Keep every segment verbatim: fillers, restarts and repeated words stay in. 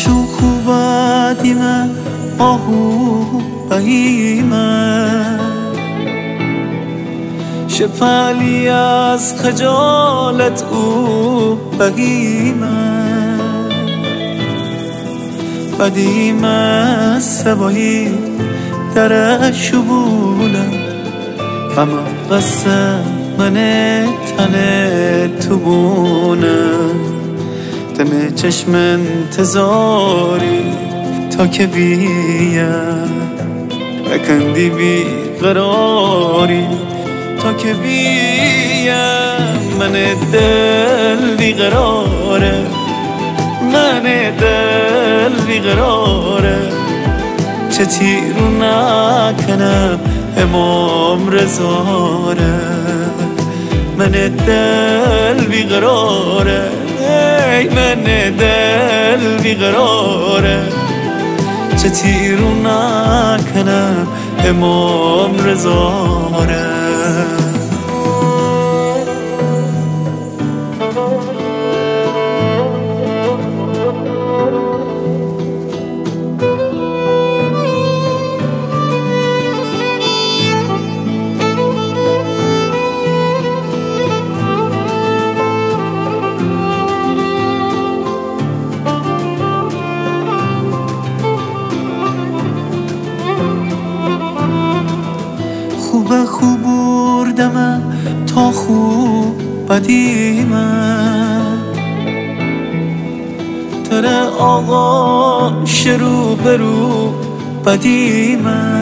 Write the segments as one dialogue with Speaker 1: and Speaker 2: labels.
Speaker 1: شوخ و بدیمه آهو بهیمه شپلی از خجالت او بهیمه بدیمه سبایی در شبوله غم قصه من تنه تو بونه دم چشم انتظاری تا که بیاد نکندی بی قراری تا که بیاد من دل بی قراره من دل بی قراره چه تیرو نکنم امام رزاره من دل بی قراره ای من دل بی قراره چه تیرو نکنم امام رزاره خوب خوب بردم تا خوب بدیمه تره آقا شروع برو بدیمه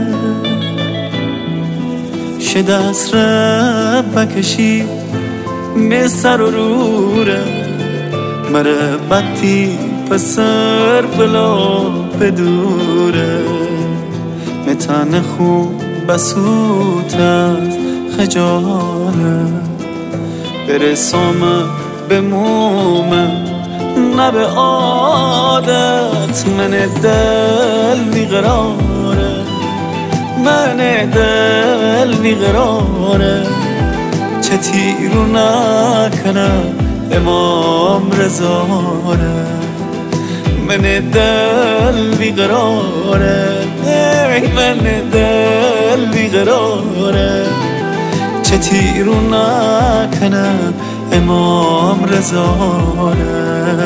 Speaker 1: شه دست را بکشی می سر و روره مره بدی پسر بلا بدوره متن خوب بسوت از خجالت برسام به مومه نه به عادت من دل بیقراره من دل بیقراره چه تیرو نکنم امام رزاره من دل بیقراره ای من دل بیقراره چه تیرو نکنم امام رزاره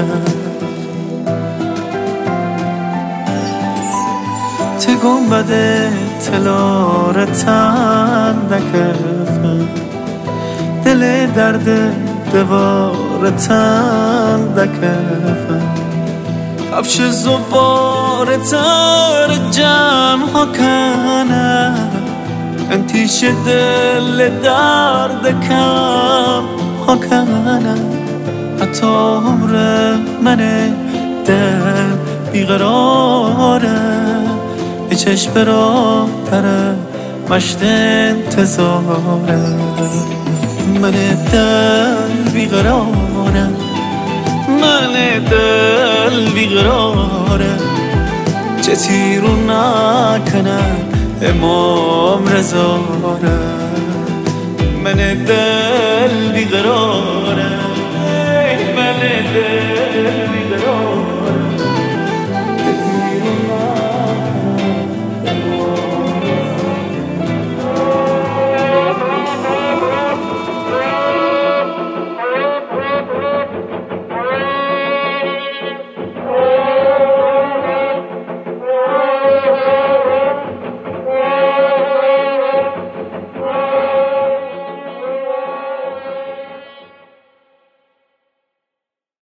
Speaker 1: ته گنبد تلار تندکفم دل درد دوار تندکفم کفش زبار تر جمع ها کنه انتیش دل درد کم ها کنه حتی عمر من دل بیقراره ای چشم را تره مشت انتظاره من دل بیقراره من دل بیقراره چه تیرو نکنم امام رزاره من دل بیقراره